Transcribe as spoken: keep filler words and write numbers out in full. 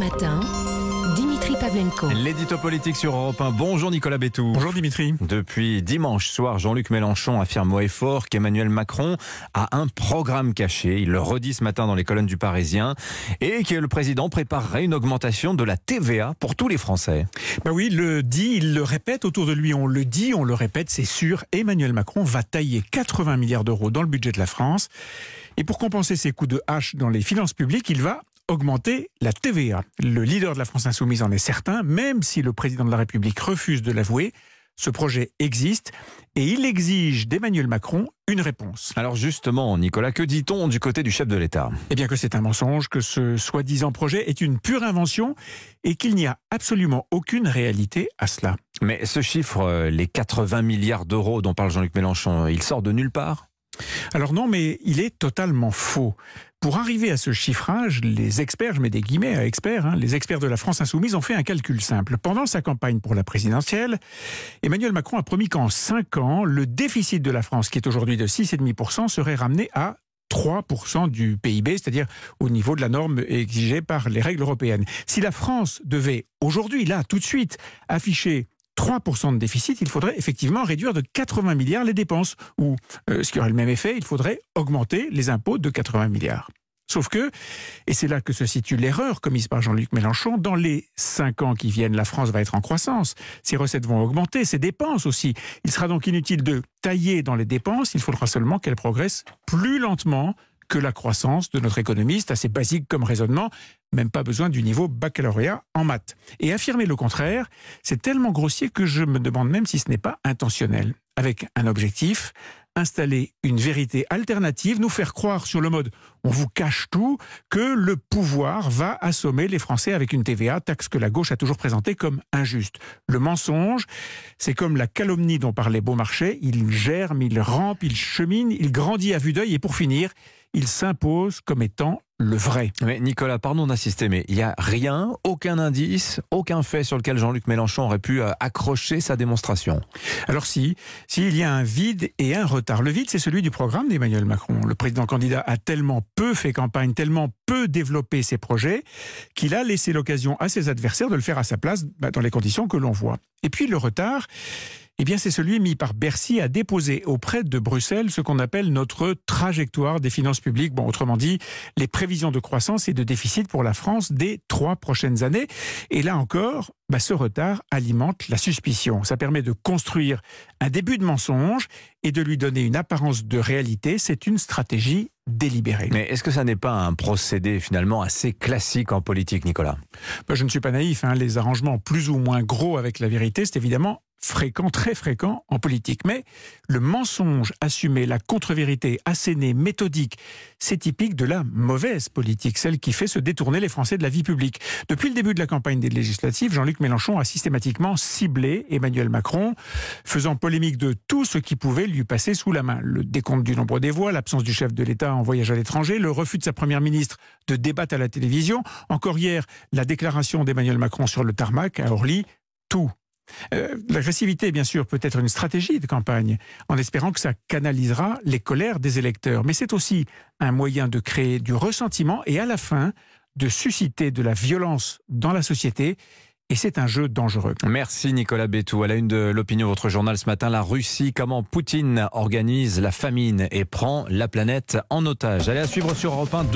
matin, Dimitri Pavlenko. L'édito politique sur Europe un. Bonjour Nicolas Bétou. Bonjour Dimitri. Depuis dimanche soir, Jean-Luc Mélenchon affirme haut et fort qu'Emmanuel Macron a un programme caché. Il le redit ce matin dans les colonnes du Parisien et que le président préparerait une augmentation de la T V A pour tous les Français. Bah oui, il le dit, il le répète autour de lui. On le dit, on le répète, c'est sûr. Emmanuel Macron va tailler quatre-vingts milliards d'euros dans le budget de la France. Et pour compenser ses coups de hache dans les finances publiques, il va augmenter la T V A. Le leader de la France Insoumise en est certain, même si le président de la République refuse de l'avouer. Ce projet existe et il exige d'Emmanuel Macron une réponse. Alors justement, Nicolas, que dit-on du côté du chef de l'État ? Eh bien que c'est un mensonge, que ce soi-disant projet est une pure invention et qu'il n'y a absolument aucune réalité à cela. Mais ce chiffre, les quatre-vingts milliards d'euros dont parle Jean-Luc Mélenchon, il sort de nulle part ? Alors non, mais il est totalement faux. Pour arriver à ce chiffrage, les experts, je mets des guillemets à experts, hein, les experts de la France Insoumise ont fait un calcul simple. Pendant sa campagne pour la présidentielle, Emmanuel Macron a promis qu'en cinq ans, le déficit de la France, qui est aujourd'hui de six virgule cinq pour cent, serait ramené à trois pour cent du P I B, c'est-à-dire au niveau de la norme exigée par les règles européennes. Si la France devait aujourd'hui, là, tout de suite, afficher trois pour cent de déficit, il faudrait effectivement réduire de quatre-vingts milliards les dépenses. Ou, euh, ce qui aurait le même effet, il faudrait augmenter les impôts de quatre-vingts milliards. Sauf que, et c'est là que se situe l'erreur commise par Jean-Luc Mélenchon, dans les cinq ans qui viennent, la France va être en croissance. Ses recettes vont augmenter, ses dépenses aussi. Il sera donc inutile de tailler dans les dépenses, il faudra seulement qu'elles progressent plus lentement que la croissance de notre économie. C'est assez basique comme raisonnement, même pas besoin du niveau baccalauréat en maths. Et affirmer le contraire, c'est tellement grossier que je me demande même si ce n'est pas intentionnel. Avec un objectif, installer une vérité alternative, nous faire croire sur le mode « on vous cache tout » que le pouvoir va assommer les Français avec une T V A, taxe que la gauche a toujours présentée comme injuste. Le mensonge, c'est comme la calomnie dont parlait Beaumarchais, il germe, il rampe, il chemine, il grandit à vue d'œil et pour finir, il s'impose comme étant le vrai. Mais Nicolas, pardon d'insister, mais il n'y a rien, aucun indice, aucun fait sur lequel Jean-Luc Mélenchon aurait pu accrocher sa démonstration. Alors si, s'il y a un vide et un retard. Le vide, c'est celui du programme d'Emmanuel Macron. Le président candidat a tellement peu fait campagne, tellement peu développé ses projets, qu'il a laissé l'occasion à ses adversaires de le faire à sa place, bah, dans les conditions que l'on voit. Et puis le retard, eh bien, c'est celui mis par Bercy à déposer auprès de Bruxelles ce qu'on appelle notre trajectoire des finances publiques. Bon, autrement dit, les prévisions de croissance et de déficit pour la France des trois prochaines années. Et là encore, bah, ce retard alimente la suspicion. Ça permet de construire un début de mensonge et de lui donner une apparence de réalité. C'est une stratégie délibérée. Mais est-ce que ça n'est pas un procédé finalement assez classique en politique, Nicolas ? Bah, je ne suis pas naïf, hein. Les arrangements plus ou moins gros avec la vérité, c'est évidemment fréquent, très fréquent en politique. Mais le mensonge assumé, la contre-vérité assénée, méthodique, c'est typique de la mauvaise politique, celle qui fait se détourner les Français de la vie publique. Depuis le début de la campagne des législatives, Jean-Luc Mélenchon a systématiquement ciblé Emmanuel Macron, faisant polémique de tout ce qui pouvait lui passer sous la main. Le décompte du nombre des voix, l'absence du chef de l'État en voyage à l'étranger, le refus de sa première ministre de débattre à la télévision, encore hier, la déclaration d'Emmanuel Macron sur le tarmac à Orly, tout. Euh, l'agressivité, bien sûr, peut être une stratégie de campagne, en espérant que ça canalisera les colères des électeurs. Mais c'est aussi un moyen de créer du ressentiment et à la fin, de susciter de la violence dans la société. Et c'est un jeu dangereux. Merci Nicolas Bétou. À la une de l'opinion, votre journal ce matin, la Russie, comment Poutine organise la famine et prend la planète en otage. Allez, à suivre sur Europe un.